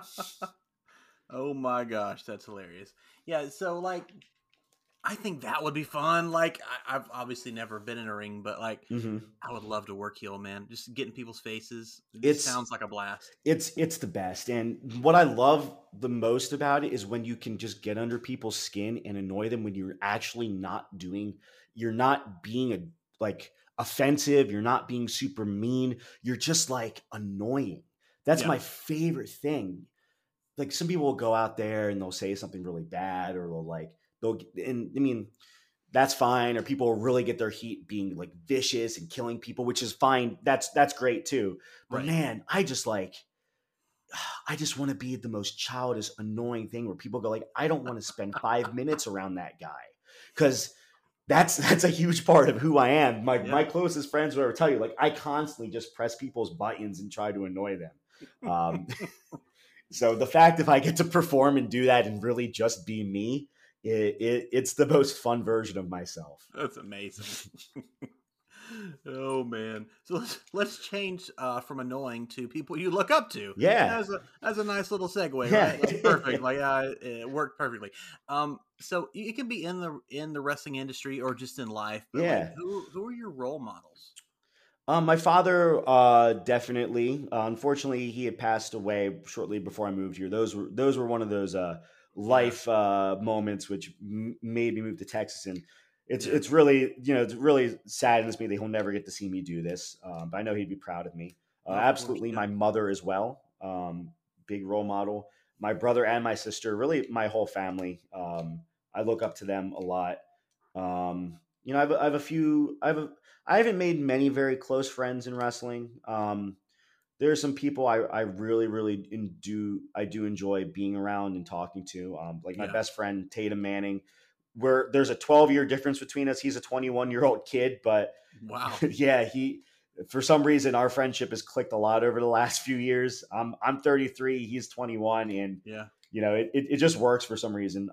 Oh my gosh, that's hilarious. Yeah, so like, I think that would be fun. Like, I've obviously never been in a ring, but like, I would love to work heel, man. Just get in people's faces. It sounds like a blast. It's the best. And what I love the most about it is when you can just get under people's skin and annoy them when you're actually you're not being like offensive. You're not being super mean. You're just like annoying. That's my favorite thing. Like, some people will go out there and they'll say something really bad, or and I mean, that's fine. Or people will really get their heat being like vicious and killing people, which is fine. That's great too. But man, I just want to be the most childish, annoying thing where people go like, I don't want to spend 5 minutes around that guy. Cause that's a huge part of who I am. My closest friends will ever tell you, like, I constantly just press people's buttons and try to annoy them. So the fact if I get to perform and do that and really just be me, it's the most fun version of myself. That's amazing. Oh man! So let's change from annoying to people you look up to. Yeah, as a nice little segue, right? That's perfect. Like, it worked perfectly. So it can be in the wrestling industry or just in life. But like, who are your role models? My father, definitely. Unfortunately, he had passed away shortly before I moved here. Those were one of those life moments which made me move to Texas, and it's really, it really saddens me that he'll never get to see me do this. But I know he'd be proud of me. Absolutely, my mother as well. Big role model. My brother and my sister, really my whole family. I look up to them a lot. I haven't made many very close friends in wrestling. There are some people I really, really do enjoy being around and talking to. Like my best friend, Tatum Manning, where there's a 12-year difference between us. He's a 21-year-old kid, but wow. Yeah, for some reason, our friendship has clicked a lot over the last few years. I'm 33, he's 21, and it just works for some reason.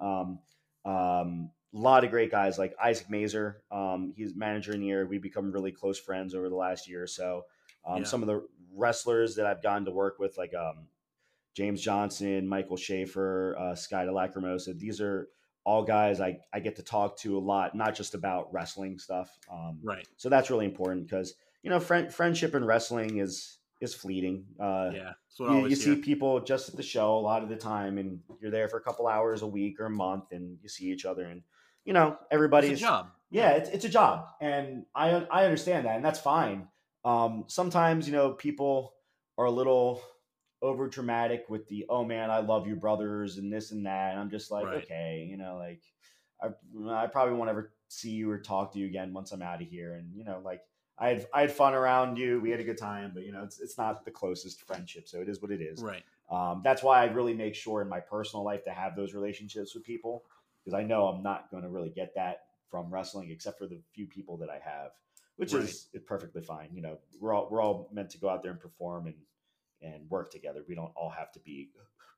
A lot of great guys like Isaac Mazer. He's manager in the year. We become really close friends over the last year or so. Some of the wrestlers that I've gotten to work with, like James Johnson, Michael Schaefer, Sky de Lacrimosa. These are all guys I get to talk to a lot, not just about wrestling stuff. Right. So that's really important because, friendship in wrestling is fleeting. You see people just at the show a lot of the time, and you're there for a couple hours a week or a month, and you see each other, and everybody's it's a job. Yeah, it's a job, and I understand that, and that's fine. Sometimes people are a little over dramatic with the, "Oh man, I love you, brothers," and this and that. And I'm just like, okay, like I probably won't ever see you or talk to you again once I'm out of here. And like I had fun around you, we had a good time, but it's not the closest friendship, so it is what it is. Right. That's why I really make sure in my personal life to have those relationships with people, because I know I'm not going to really get that from wrestling, except for the few people that I have, which is perfectly fine. We're all meant to go out there and perform and work together. We don't all have to be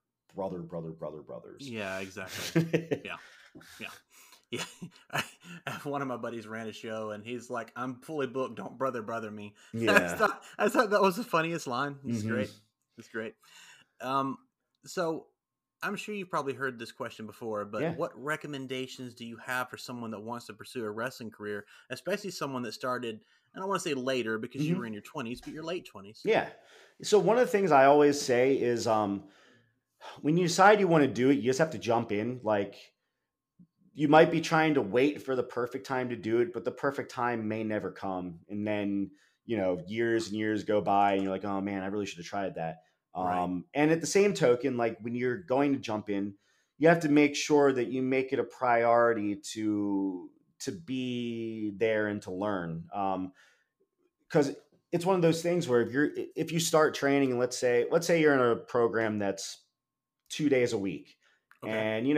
brothers. Yeah, exactly. Yeah. One of my buddies ran a show, and he's like, "I'm fully booked. Don't brother me." Yeah. I thought that was the funniest line. It's great. It's great. So I'm sure you've probably heard this question before, but what recommendations do you have for someone that wants to pursue a wrestling career, especially someone that started, I don't want to say later because you were in your 20s, but your late 20s? Yeah. So one of the things I always say is when you decide you want to do it, you just have to jump in. Like, you might be trying to wait for the perfect time to do it, but the perfect time may never come. And then, years and years go by and you're like, "Oh man, I really should have tried that." And at the same token, like when you're going to jump in, you have to make sure that you make it a priority to be there and to learn. Because it's one of those things where if you start training, and let's say you're in a program that's 2 days a week, Okay. and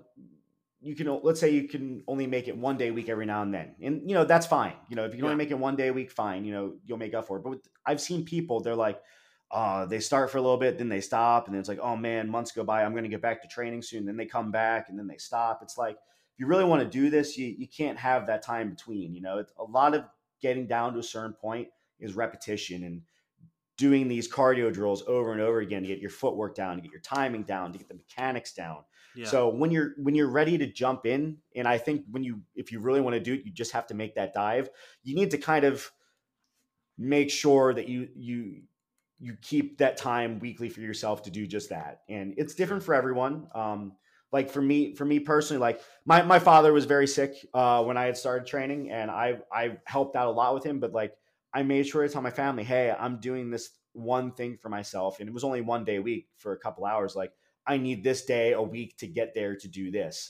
let's say you can only make it 1 day a week every now and then, and that's fine. If you can only make it 1 day a week, fine. You'll make up for it. But I've seen people, they're like, they start for a little bit, then they stop, and then it's like, oh man, months go by, I'm going to get back to training soon. Then they come back, and then they stop. It's like, if you really want to do this, you can't have that time between. It's a lot of getting down to a certain point is repetition and doing these cardio drills over and over again to get your footwork down, to get your timing down, to get the mechanics down. Yeah. So when you're ready to jump in, and I think if you really want to do it, you just have to make that dive. You need to kind of make sure that you keep that time weekly for yourself to do just that. And it's different for everyone. Like for me personally, like my father was very sick when I had started training, and I helped out a lot with him, but like I made sure to tell my family, hey, I'm doing this one thing for myself. And it was only 1 day a week for a couple hours. Like, I need this day a week to get there to do this.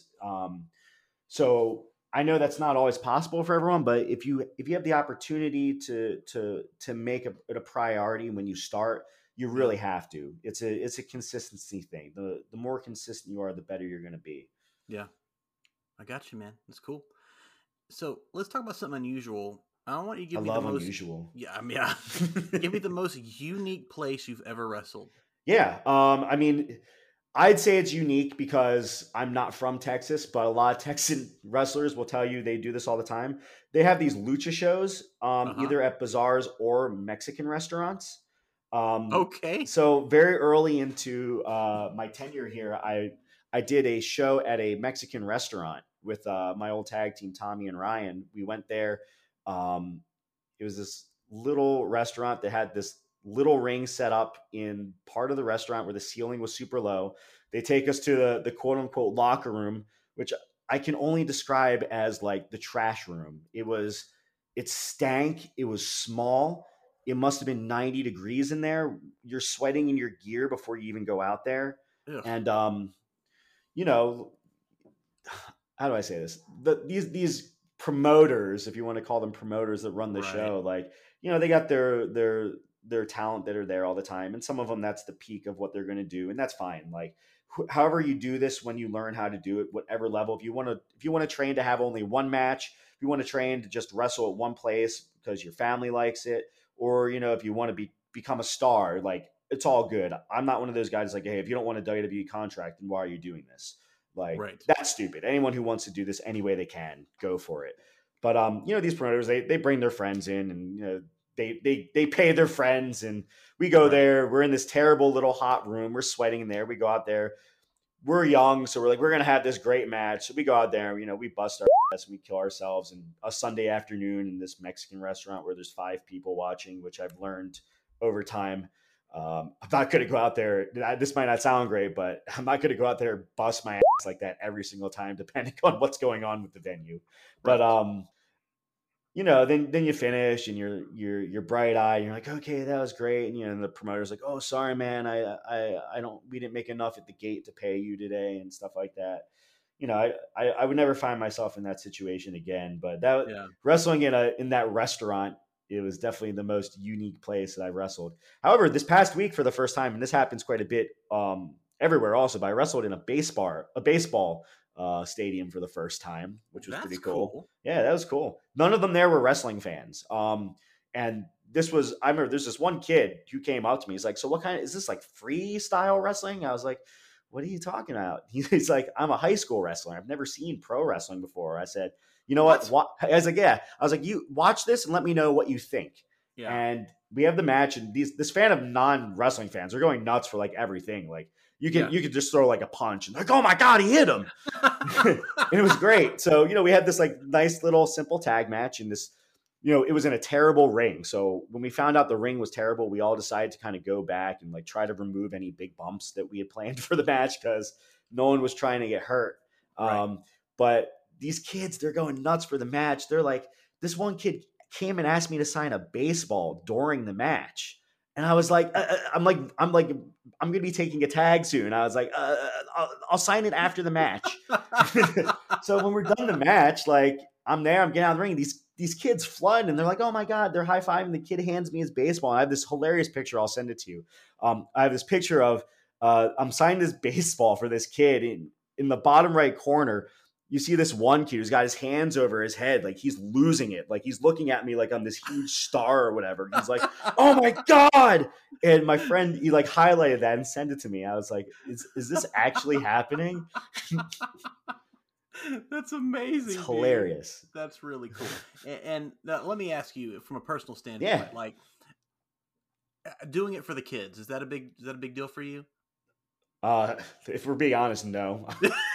So I know that's not always possible for everyone, but if you have the opportunity to make it a priority when you start, you really have to. It's a consistency thing. The more consistent you are, the better you're going to be. Yeah, I got you, man. That's cool. So let's talk about something unusual. I want you to give me the most unusual. Yeah, give me the most unique place you've ever wrestled. Yeah, I mean, I'd say it's unique because I'm not from Texas, but a lot of Texan wrestlers will tell you they do this all the time. They have these lucha shows, either at bazaars or Mexican restaurants. Okay. So very early into my tenure here, I did a show at a Mexican restaurant with my old tag team, Tommy and Ryan. We went there. It was this little restaurant that had this little ring set up in part of the restaurant where the ceiling was super low. They take us to the quote unquote locker room, which I can only describe as like the trash room. It stank. It was small. It must have been 90 degrees in there. You're sweating in your gear before you even go out there. Ugh. And, how do I say this? These promoters, if you want to call them promoters that run the show, like, they got their talent that are there all the time. And some of them, that's the peak of what they're going to do. And that's fine. Like, however you do this, when you learn how to do it, whatever level, if you want to train to have only one match, if you want to train to just wrestle at one place because your family likes it, or, if you want to become a star, like, it's all good. I'm not one of those guys like, hey, if you don't want a WWE contract, then why are you doing this? Like, That's stupid. Anyone who wants to do this any way they can, go for it. But, these promoters, they bring their friends in, and, they pay their friends, and we go there. We're in this terrible little hot room. We're sweating in there. We go out there. We're young, so we're like, we're going to have this great match. So we go out there, we bust our ass and we kill ourselves. And a Sunday afternoon in this Mexican restaurant where there's 5 people watching, which I've learned over time. I'm not going to go out there. This might not sound great, but I'm not going to go out there and bust my ass like that every single time, depending on what's going on with the venue. Right. But, then you finish and you're bright eyed. You're like, okay, that was great. And, and the promoter's like, oh, sorry, man. We didn't make enough at the gate to pay you today and stuff like that. I would never find myself in that situation again, but wrestling in that restaurant, it was definitely the most unique place that I wrestled. However, this past week for the first time, and this happens quite a bit everywhere also, but I wrestled in a baseball stadium for the first time, which was pretty cool. Yeah, that was cool. None of them there were wrestling fans. And I remember there's this one kid who came up to me. He's like, so what is this, like freestyle wrestling? I was like, what are you talking about? He's like, I'm a high school wrestler. I've never seen pro wrestling before. I said, you know what? I was like, yeah. I was like, you watch this and let me know what you think. Yeah. And we have the match, and this fan of non-wrestling fans are going nuts for like everything. Like you could just throw like a punch and like, oh my God, he hit him. And it was great. So, we had this like nice little simple tag match, and this, it was in a terrible ring. So when we found out the ring was terrible, we all decided to kind of go back and like try to remove any big bumps that we had planned for the match, because no one was trying to get hurt. Right. But these kids, they're going nuts for the match. They're like, this one kid came and asked me to sign a baseball during the match. And I was like, I'm going to be taking a tag soon. I was like, I'll sign it after the match. So when we're done the match, like I'm there, I'm getting out of the ring. These these kids flood and they're like, oh my God, they're high-fiving. The kid hands me his baseball. And I have this hilarious picture. I'll send it to you. I have this picture of I'm signing this baseball for this kid in the bottom right corner. You see this one kid who's got his hands over his head, like he's losing it. Like he's looking at me like I'm this huge star or whatever. He's like, oh my God. And my friend, he like highlighted that and sent it to me. I was like, is this actually happening? That's amazing. It's hilarious. Dude. That's really cool. And let me ask you from a personal standpoint, yeah. like doing it for the kids, is that a big deal for you? If we're being honest, no.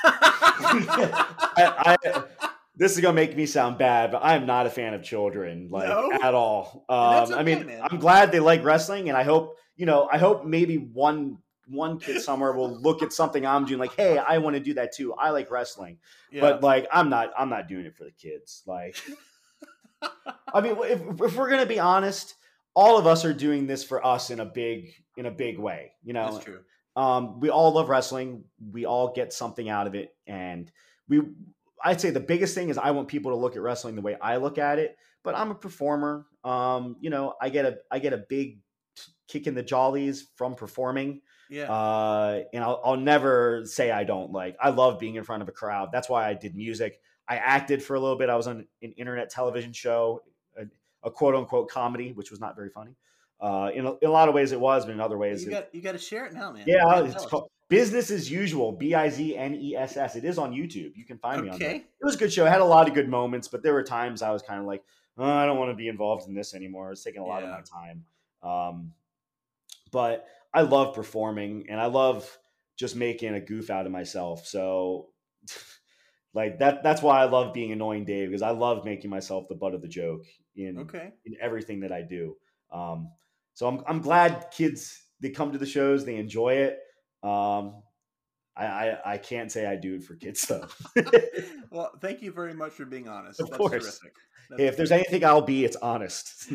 This is gonna make me sound bad, but I'm not a fan of children, like at all. Okay, I mean, man. I'm glad they like wrestling, and I hope maybe one kid somewhere will look at something I'm doing, like, hey, I want to do that too. I like wrestling, but like, I'm not doing it for the kids. Like, I mean, if we're gonna be honest, all of us are doing this for us in a big way. That's true. We all love wrestling. We all get something out of it. And I'd say the biggest thing is I want people to look at wrestling the way I look at it, but I'm a performer. I get a big kick in the jollies from performing. Yeah. And I'll never say I don't. Like, I love being in front of a crowd. That's why I did music. I acted for a little bit. I was on an internet television show, a quote unquote comedy, which was not very funny. In a lot of ways it was, but in other ways you got to share it now, man. Yeah, it's called Business as Usual, BIZNESS. It is on YouTube. You can find me on there. It was a good show. It had a lot of good moments, but there were times I was kind of like, oh, I don't want to be involved in this anymore. It's taking a lot of my time. But I love performing, and I love just making a goof out of myself. So like that's why I love being Annoying Dave, because I love making myself the butt of the joke in everything that I do. So I'm glad kids, they come to the shows, they enjoy it. I can't say I do it for kids though. Well, thank you very much for being honest. Of course. Terrific. Hey, if there's anything I'll be, it's honest.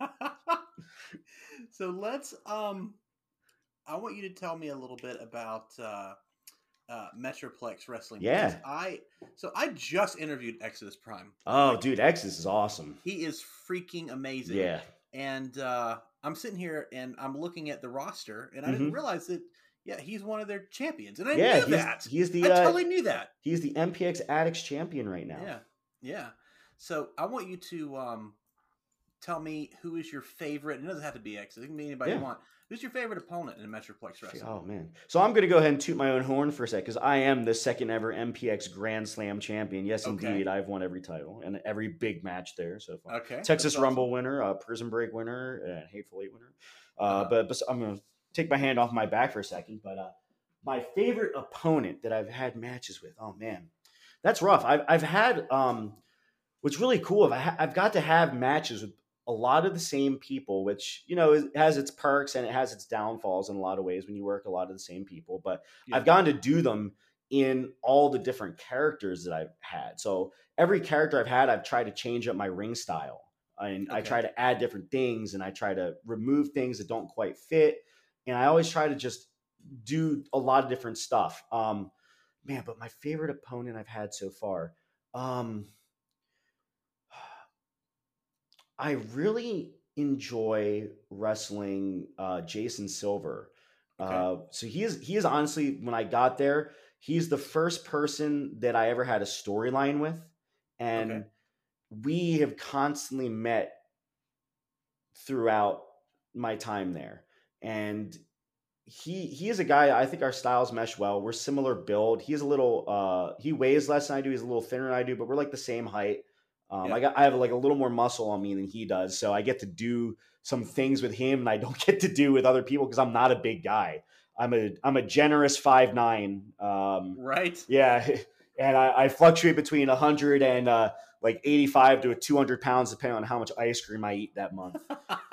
So let's I want you to tell me a little bit about Metroplex Wrestling. Yeah. I just interviewed Exodus Prime. Oh, dude, Exodus is awesome. He is freaking amazing. Yeah. And I'm sitting here and I'm looking at the roster, and I didn't realize that. Yeah, he's one of their champions, and I knew that. I totally knew that. He's the MPX Addicts champion right now. Yeah. So I want you to tell me who is your favorite. It doesn't have to be X. It can be anybody you want. Who's your favorite opponent in Metroplex Wrestling? Oh, man. So I'm going to go ahead and toot my own horn for a sec, because I am the second ever MPX Grand Slam champion. Yes, indeed. I've won every title and every big match there so far. Okay. Texas Rumble winner, Prison Break winner, and Hateful Eight winner. But I'm going to take my hand off my back for a second. But my favorite opponent that I've had matches with, oh, man. That's rough. I've had what's really cool, I've got to have matches with a lot of the same people, which, it has its perks and it has its downfalls in a lot of ways when you work a lot of the same people. But I've gotten to do them in all the different characters that I've had. So every character I've had, I've tried to change up my ring style. And I try to add different things, and I try to remove things that don't quite fit. And I always try to just do a lot of different stuff. But my favorite opponent I've had so far, I really enjoy wrestling Jason Silver. So he is honestly, when I got there, he's the first person that I ever had a storyline with. And we have constantly met throughout my time there. And he is a guy, I think our styles mesh well. We're similar build. He's a little, he weighs less than I do. He's a little thinner than I do, but we're like the same height. I have like a little more muscle on me than he does. So I get to do some things with him and I don't get to do with other people because I'm not a big guy. I'm a generous 5'9". Right. Yeah. And I fluctuate between 100 and like 85 to 200 pounds, depending on how much ice cream I eat that month.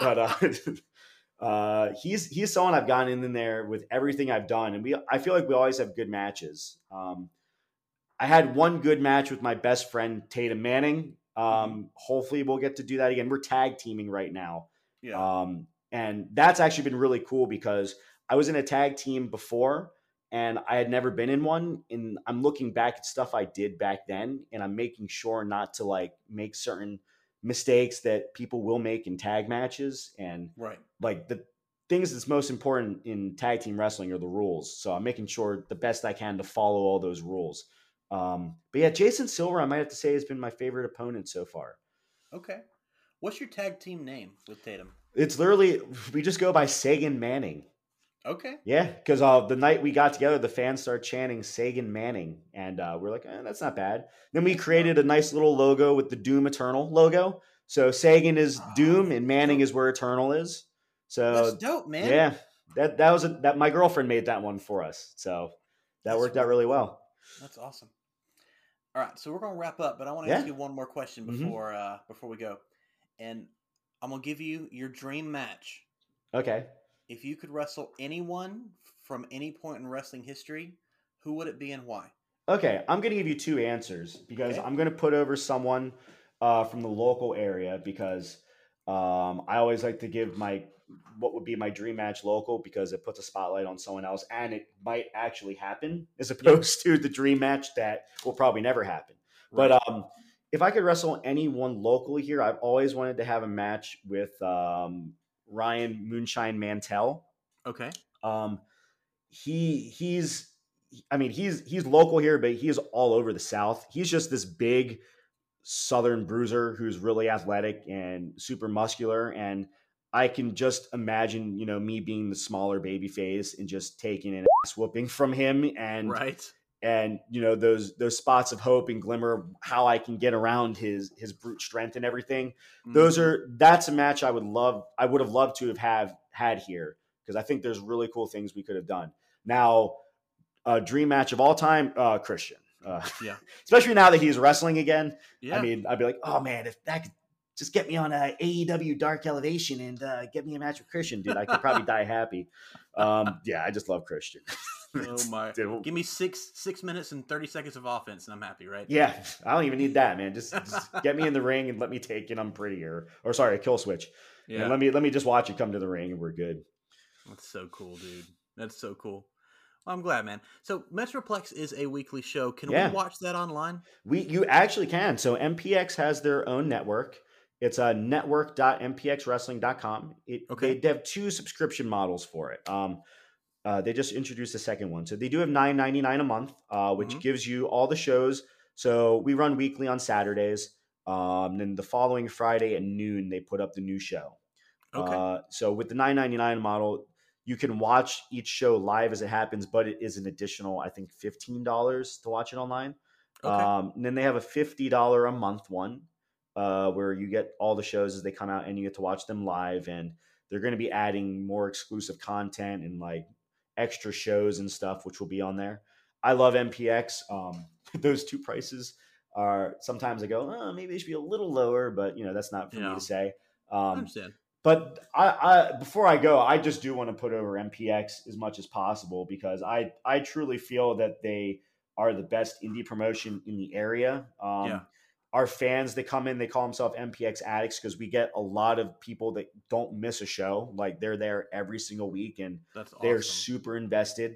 But he's someone I've gotten in there with everything I've done. And I feel like we always have good matches. I had one good match with my best friend, Tatum Manning. Hopefully we'll get to do that again. We're tag teaming right now. Yeah. And that's actually been really cool because I was in a tag team before and I had never been in one. And I'm looking back at stuff I did back then and I'm making sure not to like make certain mistakes that people will make in tag matches, and Right. like the things that's most important in tag team wrestling are the rules. So I'm making sure the best I can to follow all those rules. But yeah, Jason Silver, I might have to say, has been my favorite opponent so far. Okay. What's your tag team name with Tatum? It's literally, we just go by Sagan Manning. Okay. Yeah, because the night we got together, the fans started chanting Sagan Manning, and we're like, that's not bad. Then we created a nice little logo with the Doom Eternal logo. So Sagan is Doom, and Manning is where Eternal is. So that's dope, man. Yeah, that was that. My girlfriend made that one for us, so that worked out really well. That's awesome. All right, so we're gonna wrap up, but I want to ask you one more question before we go, and I'm gonna give you your dream match. Okay. If you could wrestle anyone from any point in wrestling history, who would it be and why? Okay, I'm going to give you two answers because I'm going to put over someone from the local area because I always like to give what would be my dream match local because it puts a spotlight on someone else and it might actually happen as opposed to the dream match that will probably never happen. Right. But if I could wrestle anyone locally here, I've always wanted to have a match with Ryan Moonshine Mantell. Okay. He's local here, but he is all over the South. He's just this big Southern bruiser who's really athletic and super muscular. And I can just imagine, me being the smaller baby face and just taking an ass whooping from him. And those spots of hope and glimmer, how I can get around his brute strength and everything. Mm-hmm. That's a match I would have loved to have had here because I think there's really cool things we could have done. Now, dream match of all time, Christian. Especially now that he's wrestling again. Yeah. I mean, I'd be like, oh man, if that could just get me on a AEW Dark Elevation and get me a match with Christian, dude, I could probably die happy. I just love Christian. Oh my! Give me 6 minutes and 30 seconds of offense, and I'm happy, right? Yeah, I don't even need that, man. Just get me in the ring and let me take it. I'm prettier, or sorry, a kill switch. Yeah, and let me just watch you come to the ring, and we're good. That's so cool, dude. That's so cool. Well, I'm glad, man. So Metroplex is a weekly show. Can we watch that online? You actually can. So MPX has their own network. It's a network.mpxwrestling.com. They have two subscription models for it. They just introduced a second one. So they do have $9.99 a month, which gives you all the shows. So we run weekly on Saturdays. Then the following Friday at noon, they put up the new show. Okay. So with the $9.99 model, you can watch each show live as it happens, but it is an additional, I think, $15 to watch it online. Okay. And then they have a $50 a month one where you get all the shows as they come out and you get to watch them live. And they're going to be adding more exclusive content and like extra shows and stuff, which will be on there. I love MPX. Those two prices are sometimes I go, maybe they should be a little lower, but that's not for me to say. I understand. But I before I go, I just do want to put over MPX as much as possible because I truly feel that they are the best indie promotion in the area. Our fans, they come in, they call themselves MPX addicts because we get a lot of people that don't miss a show. Like they're there every single week and they're super invested.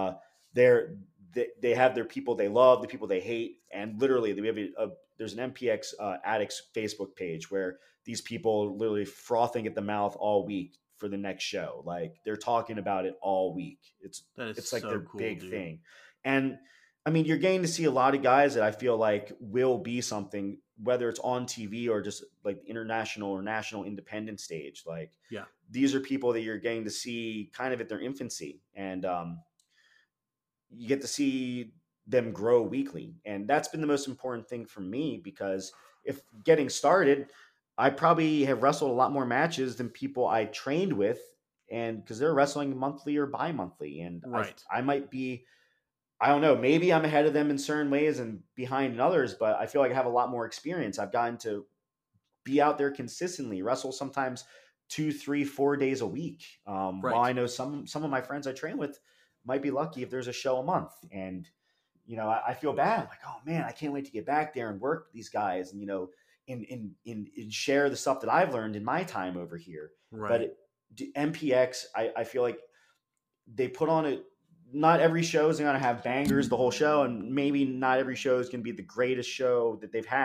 They have their people they love, the people they hate, and literally we have there's an MPX addicts Facebook page where these people literally frothing at the mouth all week for the next show. Like they're talking about it all week. It's like so their cool, big thing. And I mean, you're getting to see a lot of guys that I feel like will be something, whether it's on TV or just like international or national independent stage. Like, these are people that you're getting to see kind of at their infancy, and you get to see them grow weekly. And that's been the most important thing for me because if getting started, I probably have wrestled a lot more matches than people I trained with, and because they're wrestling monthly or bi-monthly, and I might be, I don't know, maybe I'm ahead of them in certain ways and behind in others, but I feel like I have a lot more experience. I've gotten to be out there consistently, wrestle sometimes 2, 3, 4 days a week. While I know some of my friends I train with might be lucky if there's a show a month, and I feel bad. I'm like, oh man, I can't wait to get back there and work with these guys, and and share the stuff that I've learned in my time over here. But MPX, I feel like they put on it. Not every show is going to have bangers the whole show, and maybe not every show is going to be the greatest show that they've had,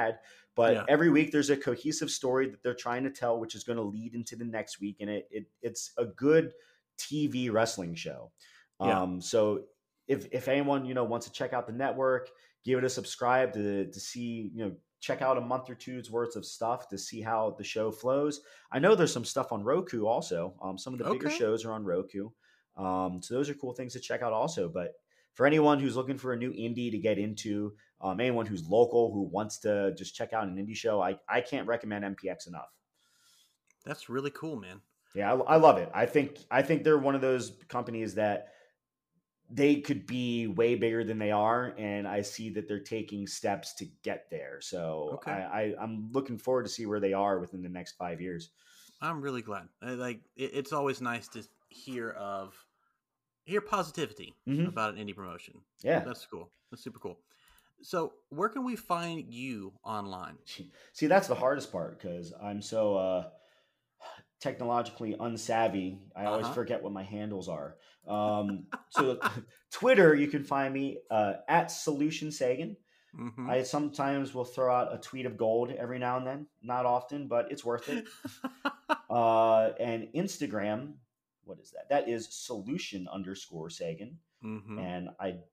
But Yeah. every week there's a cohesive story that they're trying to tell, which is going to lead into the next week. And it's a good TV wrestling show. Yeah. So if anyone, wants to check out the network, give it a subscribe to see, check out a month or two's worth of stuff to see how the show flows. I know there's some stuff on Roku also. Some of the bigger Okay. shows are on Roku. So those are cool things to check out also. But for anyone who's looking for a new indie to get into, anyone who's local who wants to just check out an indie show, I can't recommend MPX enough. That's really cool, man. Yeah, I love it. I think they're one of those companies that they could be way bigger than they are, and I see that they're taking steps to get there. So Okay. I'm looking forward to see where they are within the next 5 years. I'm really glad. It's always nice to hear positivity about an indie promotion. Yeah. That's cool. That's super cool. So where can we find you online? See, that's the hardest part because I'm so technologically unsavvy. I always forget what my handles are. So Twitter, you can find me at Solution Sagan. Mm-hmm. I sometimes will throw out a tweet of gold every now and then. Not often, but it's worth it. And Instagram, what is that? That is Solution_Sagan. Mm-hmm. And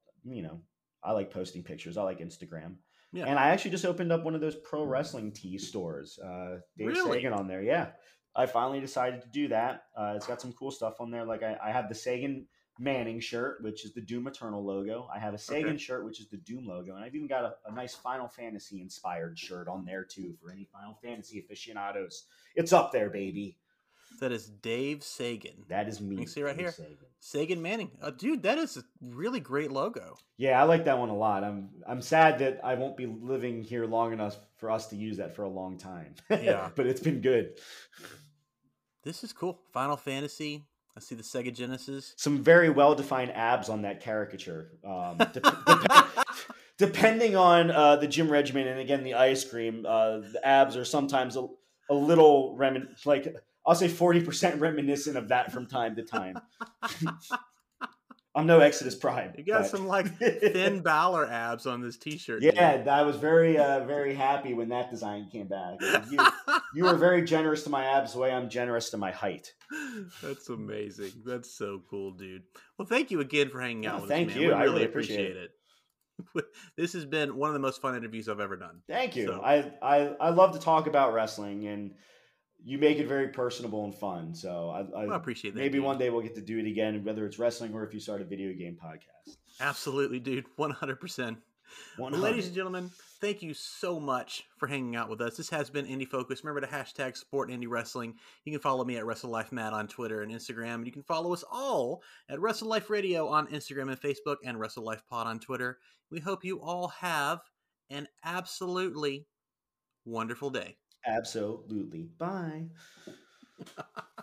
I like posting pictures. I like Instagram. Yeah. And I actually just opened up one of those pro wrestling tee stores. Dave Really? Sagan on there. Yeah. I finally decided to do that. It's got some cool stuff on there. Like I have the Sagan Manning shirt, which is the Doom Eternal logo. I have a Sagan shirt, which is the Doom logo. And I've even got a nice Final Fantasy inspired shirt on there too for any Final Fantasy aficionados. It's up there, baby. That is Dave Sagan. That is me. You can see right Dave here. Sagan Manning. Dude, that is a really great logo. Yeah, I like that one a lot. I'm sad that I won't be living here long enough for us to use that for a long time. Yeah. But it's been good. This is cool. Final Fantasy. I see the Sega Genesis. Some very well-defined abs on that caricature. Depending on the gym regimen and, again, the ice cream, the abs are sometimes a little I'll say 40% reminiscent of that from time to time. I'm no Exodus Prime. You got some Finn Balor abs on this T-shirt. Yeah, I was very, very happy when that design came back. You were very generous to my abs the way I'm generous to my height. That's amazing. That's so cool, dude. Well, thank you again for hanging out with us, man. Thank you. I really appreciate it. This has been one of the most fun interviews I've ever done. Thank you. So. I love to talk about wrestling, and you make it very personable and fun. So I appreciate that. Maybe one day we'll get to do it again, whether it's wrestling or if you start a video game podcast. Absolutely, dude. 100%. Well, ladies and gentlemen, thank you so much for hanging out with us. This has been Indie Focus. Remember to hashtag Sport Indie Wrestling. You can follow me at WrestleLifeMatt on Twitter and Instagram. You can follow us all at Wrestle Life Radio on Instagram and Facebook, and Wrestle Life Pod on Twitter. We hope you all have an absolutely wonderful day. Absolutely. Bye.